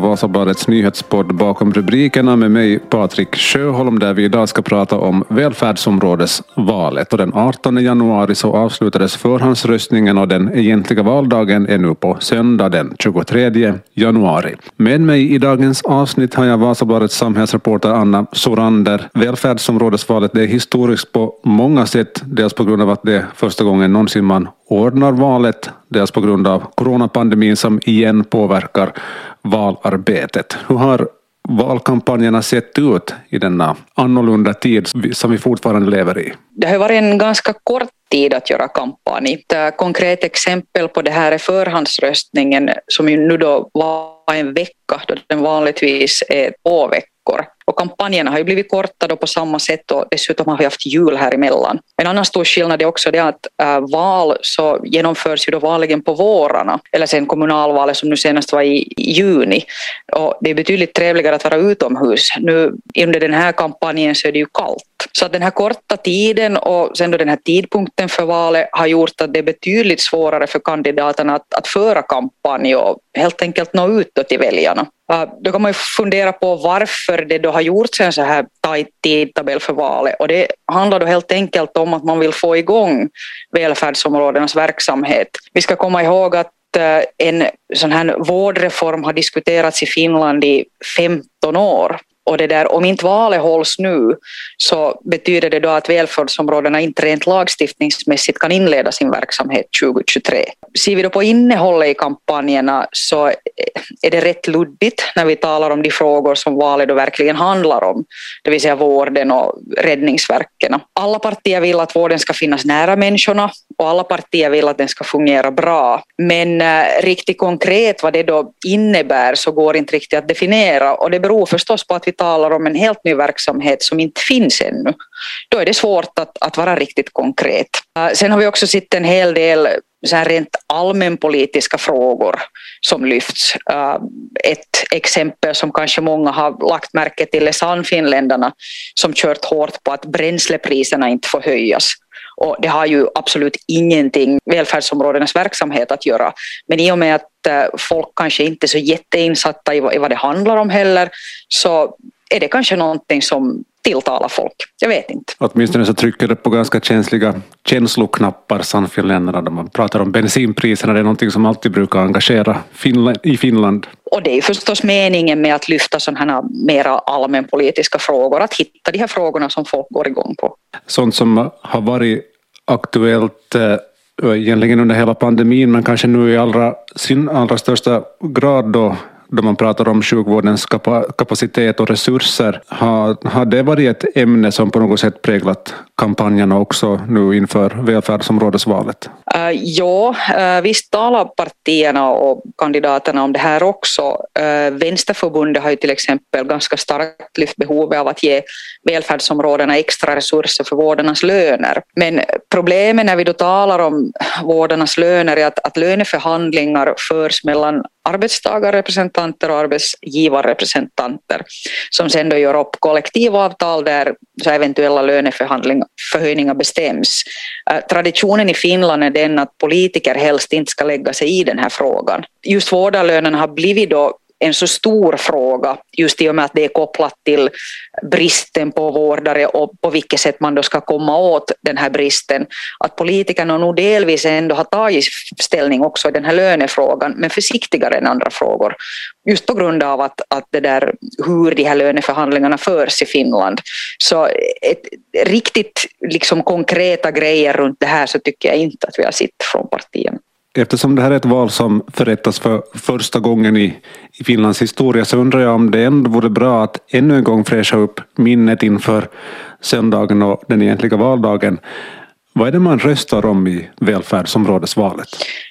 Vasabladets nyhetspodd Bakom rubrikerna med mig Patrik Sjöholm, där vi idag ska prata om välfärdsområdesvalet. Och den 18 januari så avslutades förhandsröstningen och den egentliga valdagen är nu på söndag den 23 januari. Med mig i dagens avsnitt har jag Vasabladets samhällsreporter Anna Sorander. Välfärdsområdesvalet är historiskt på många sätt, dels på grund av att det är första gången någonsin man ordnar valet, dels på grund av coronapandemin som igen påverkar valarbetet. Hur har valkampanjerna sett ut i denna annorlunda tid som vi fortfarande lever i? Det har varit en ganska kort tid att göra kampanj. Ett konkret exempel på det här är förhandsröstningen som ju nu då var en vecka då den vanligtvis är 2 veckor. Och kampanjerna har ju blivit korta då på samma sätt och dessutom har vi haft jul här emellan. En annan stor skillnad är också det att val så genomförs ju då vanligen på vårarna eller sen kommunalvalet som nu senast var i juni. Och det är betydligt trevligare att vara utomhus. Nu under den här kampanjen så är det ju kallt. Så att den här korta tiden och sen då den här tidpunkten för valet har gjort att det är betydligt svårare för kandidaterna att föra kampanj och helt enkelt nå ut till väljarna. Då kan man ju fundera på varför det då har gjorts en så här tajt tidtabell för valet. Och det handlar då helt enkelt om att man vill få igång välfärdsområdenas verksamhet. Vi ska komma ihåg att en sån här vårdreform har diskuterats i Finland i 15 år. Och det där, om inte valet hålls nu så betyder det då att välfärdsområdena inte rent lagstiftningsmässigt kan inleda sin verksamhet 2023. Ser vi då på innehållet i kampanjerna så är det rätt luddigt när vi talar om de frågor som valet då verkligen handlar om. Det vill säga vården och räddningsverken. Alla partier vill att vården ska finnas nära människorna och alla partier vill att den ska fungera bra. Men riktigt konkret vad det då innebär så går inte riktigt att definiera och det beror förstås på att vi talar om en helt ny verksamhet som inte finns ännu. Då är det svårt att vara riktigt konkret. Sen har vi också sett en hel del så här rent allmänpolitiska frågor som lyfts. Ett exempel som kanske många har lagt märke till är Sannfinländarna som kört hårt på att bränslepriserna inte får höjas. Och det har ju absolut ingenting välfärdsområdenas verksamhet att göra. Men i och med att folk kanske inte är så jätteinsatta i vad det handlar om heller så är det kanske någonting som tilltalar folk. Jag vet inte. Åtminstone så trycker det på ganska känsliga känsloknappar Sannfinländarna när man pratar om bensinpriserna. Det är någonting som alltid brukar engagera i Finland. Och det är förstås meningen med att lyfta sådana här mera allmänpolitiska frågor. Att hitta de här frågorna som folk går igång på. Sånt som har varit aktuellt egentligen under hela pandemin men kanske nu i sin allra största grad då man pratar om sjukvårdens kapacitet och resurser. Har det varit ett ämne som på något sätt präglat kampanjerna också nu inför välfärdsområdesvalet? Ja, visst talar partierna och kandidaterna om det här också. Vänsterförbundet har ju till exempel ganska starkt lyft behovet av att ge välfärdsområdena extra resurser för vårdarnas löner. Men problemet när vi då talar om vårdarnas löner är att löneförhandlingar förs mellan arbetstagarrepresentanter och arbetsgivarrepresentanter som sen då gör upp kollektivavtal där så eventuella löneförhöjningar bestäms. Traditionen i Finland är den att politiker helst inte ska lägga sig i den här frågan. Just vårdarlönerna har blivit då en så stor fråga just i och med att det är kopplat till bristen på vårdare och på vilket sätt man då ska komma åt den här bristen. Att politikerna nog delvis ändå har tagit ställning också i den här lönefrågan men försiktigare än andra frågor. Just på grund av att det där, hur de här löneförhandlingarna förs i Finland. Så riktigt liksom konkreta grejer runt det här så tycker jag inte att vi har sett från partierna. Eftersom det här är ett val som förrättas för första gången i Finlands historia så undrar jag om det ändå vore bra att ännu en gång fräscha upp minnet inför söndagen och den egentliga valdagen. Vad är det man röstar om i välfärdsområdesvalet?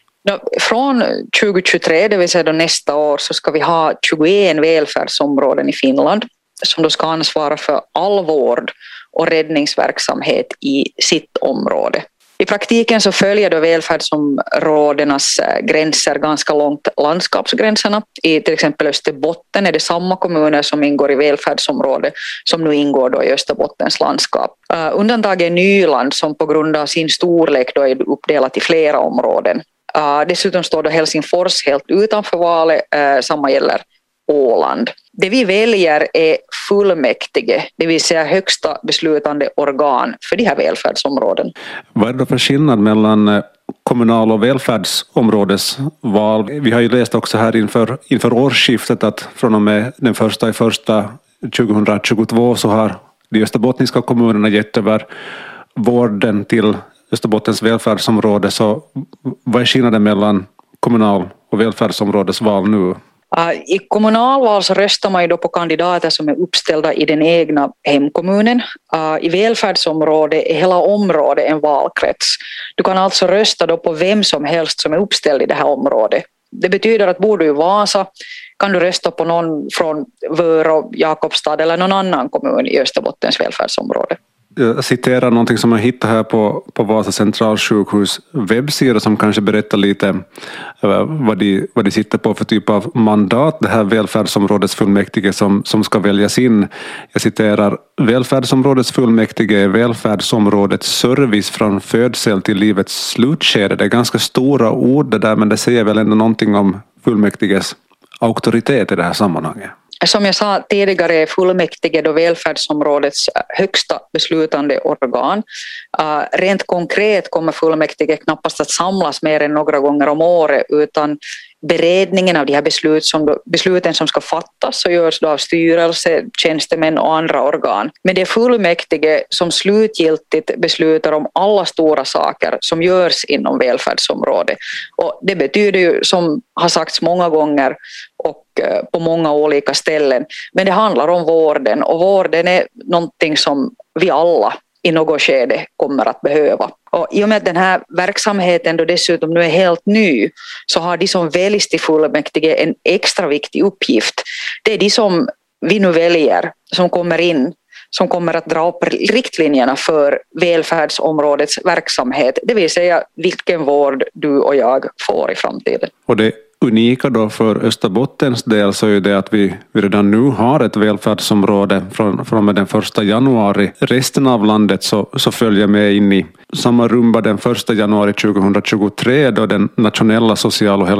Från 2023, det vill säga då nästa år, så ska vi ha 21 välfärdsområden i Finland som då ska ansvara för all vård och räddningsverksamhet i sitt område. I praktiken så följer då välfärdsområdenas gränser ganska långt landskapsgränserna. I till exempel Österbotten är det samma kommuner som ingår i välfärdsområdet som nu ingår då i Österbottens landskap. Undantaget är Nyland som på grund av sin storlek då är uppdelat i flera områden. Dessutom står då Helsingfors helt utanför valet. Samma gäller Åland. Det vi väljer är fullmäktige, det vill säga högsta beslutande organ för de här välfärdsområden. Vad är det för skillnad mellan kommunal- och välfärdsområdesval? Vi har ju läst också här inför årsskiftet att från och med den 1/1/2022 så har de österbottniska kommunerna gett över vården till Österbottens välfärdsområde. Så vad är skillnaden mellan kommunal- och välfärdsområdesval nu? I kommunalval så röstar man ju då på kandidater som är uppställda i den egna hemkommunen. I välfärdsområde är hela området en valkrets. Du kan alltså rösta då på vem som helst som är uppställd i det här området. Det betyder att bor du i Vasa kan du rösta på någon från Vörå, Jakobstad eller någon annan kommun i Österbottens välfärdsområde. Jag citerar någonting som jag hittade här på Vasa centralsjukhus webbsida som kanske berättar lite vad de sitter på för typ av mandat, det här välfärdsområdesfullmäktige som ska väljas in. Jag citerar: välfärdsområdesfullmäktige är välfärdsområdets service från födsel till livets slutskede. Det är ganska stora ord det där, men det säger väl ändå någonting om fullmäktiges auktoritet i det här sammanhanget. Som jag sa tidigare är fullmäktige då välfärdsområdets högsta beslutande organ. Rent konkret kommer fullmäktige knappast att samlas mer än några gånger om året, utan beredningen av de här besluten som ska fattas så görs då av styrelse, tjänstemän och andra organ. Men det är fullmäktige som slutgiltigt beslutar om alla stora saker som görs inom välfärdsområdet. Och det betyder ju, som har sagts många gånger och på många olika ställen, men det handlar om vården, och vården är någonting som vi alla i något skede kommer att behöva. Och i och med att den här verksamheten då dessutom nu är helt ny, så har de som väljs till fullmäktige en extra viktig uppgift. Det är de som vi nu väljer som kommer in, som kommer att dra upp riktlinjerna för välfärdsområdets verksamhet, det vill säga vilken vård du och jag får i framtiden. Och det unika då för Österbottens del så är det att vi redan nu har ett välfärdsområde från med den 1 januari. Resten av landet så följer med in i samma rumba den 1 januari 2023 då den nationella social- och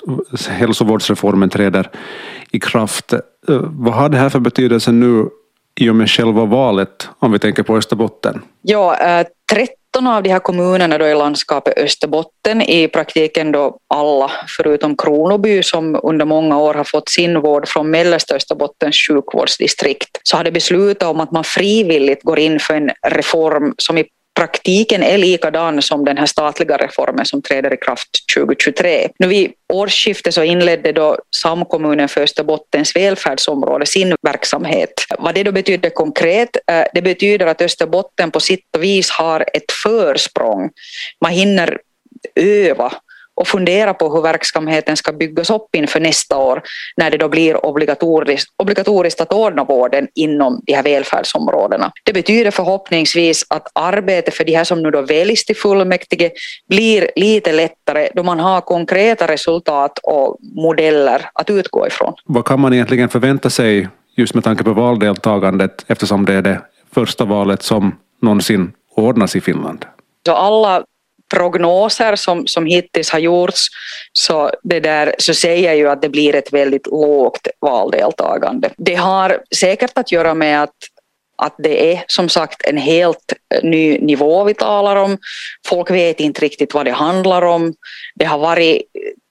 hälsovårdsreformen träder i kraft. Vad har det här för betydelse nu i och med själva valet om vi tänker på Österbotten? Ja, 13 av de här kommunerna då i landskapet Österbotten, i praktiken då alla förutom Kronoby som under många år har fått sin vård från mellersta Österbottens sjukvårdsdistrikt, så har det beslutat om att man frivilligt går in för en reform som i praktiken är likadan som den här statliga reformen som träder i kraft 2023. Nu vid årsskiftet så inledde då samkommunen för Österbottens välfärdsområde sin verksamhet. Vad det då betyder konkret? Det betyder att Österbotten på sitt och vis har ett försprång. Man hinner öva och fundera på hur verksamheten ska byggas upp inför nästa år när det då blir obligatoriskt att ordna vården inom de här välfärdsområdena. Det betyder förhoppningsvis att arbetet för de här som nu då väljs till fullmäktige blir lite lättare då man har konkreta resultat och modeller att utgå ifrån. Vad kan man egentligen förvänta sig just med tanke på valdeltagandet eftersom det är det första valet som någonsin ordnas i Finland? Så alla prognoser som hittills har gjorts så säger ju att det blir ett väldigt lågt valdeltagande. Det har säkert att göra med att det är som sagt en helt ny nivå vi talar om. Folk vet inte riktigt vad det handlar om. Det har varit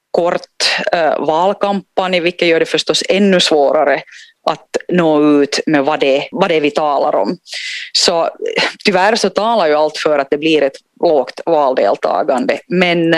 kort valkampanj, vilket gör det förstås ännu svårare att nå ut med vad det vi talar om. Så tyvärr så talar ju allt för att det blir ett lågt valdeltagande. Men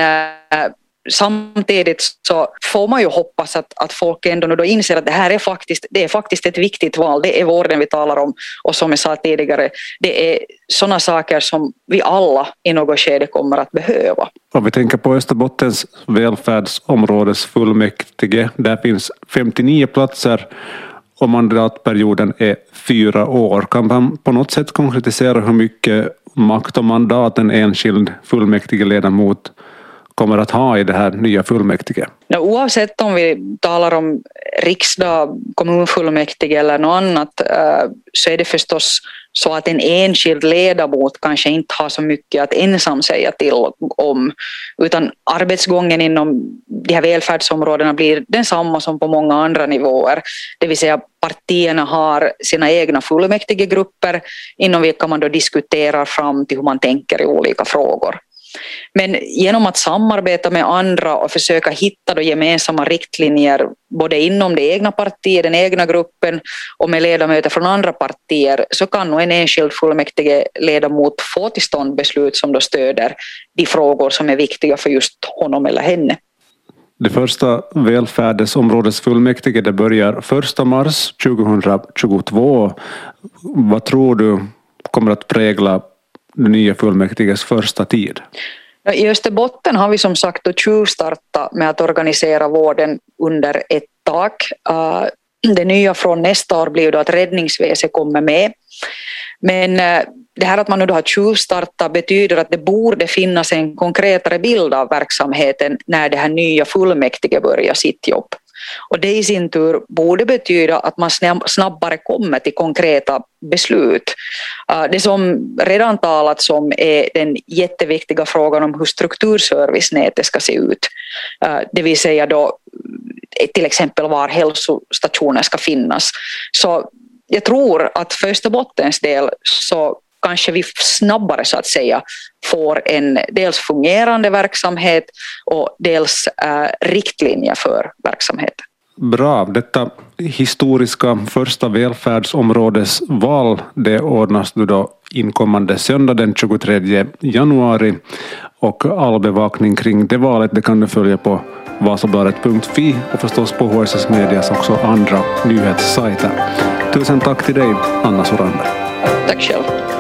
samtidigt så får man ju hoppas att folk ändå nu då inser att det här är faktiskt ett viktigt val. Det är vården vi talar om, och som jag sa tidigare, det är sådana saker som vi alla i något skede kommer att behöva. Om vi tänker på Österbottens välfärdsområdes fullmäktige, där finns 59 platser och mandatperioden är 4 år. Kan man på något sätt konkretisera hur mycket makt och mandat en enskild fullmäktigeledamot kommer att ha i det här nya fullmäktige? Oavsett om vi talar om riksdag, kommunfullmäktige eller något annat så är det förstås så att en enskild ledamot kanske inte har så mycket att ensam säga till om, utan arbetsgången inom de här välfärdsområdena blir densamma som på många andra nivåer. Det vill säga partierna har sina egna fullmäktigegrupper inom vilka man då diskuterar fram till hur man tänker i olika frågor. Men genom att samarbeta med andra och försöka hitta då gemensamma riktlinjer både inom det egna partiet, den egna gruppen och med ledamöter från andra partier så kan nog en enskild fullmäktige ledamot få till stånd beslut som då stöder de frågor som är viktiga för just honom eller henne. Det första välfärdsområdesfullmäktige det börjar 1 mars 2022. Vad tror du kommer att prägla det nya fullmäktiges första tid? I Österbotten har vi som sagt då tjuvstartat med att organisera vården under ett tak. Det nya från nästa år blir då att räddningsväsendet kommer med. Men det här att man nu har tjuvstartat betyder att det borde finnas en konkretare bild av verksamheten när det här nya fullmäktige börjar sitt jobb. Och det i sin tur borde betyda att man snabbare kommer till konkreta beslut. Det som redan talats om är den jätteviktiga frågan om hur strukturservicenätet ska se ut. Det vill säga då till exempel var hälsostationer ska finnas. Så jag tror att för Österbottens del så kanske vi snabbare så att säga får en dels fungerande verksamhet och dels riktlinjer för verksamheten. Bra, detta historiska första välfärdsområdesval det ordnas då inkommande söndag den 23 januari och all bevakning kring det valet det kan du följa på vasabladet.fi och förstås på HSS Medias också andra nyhetssajter. Tusen tack till dig, Anna Sorander. Tack själv.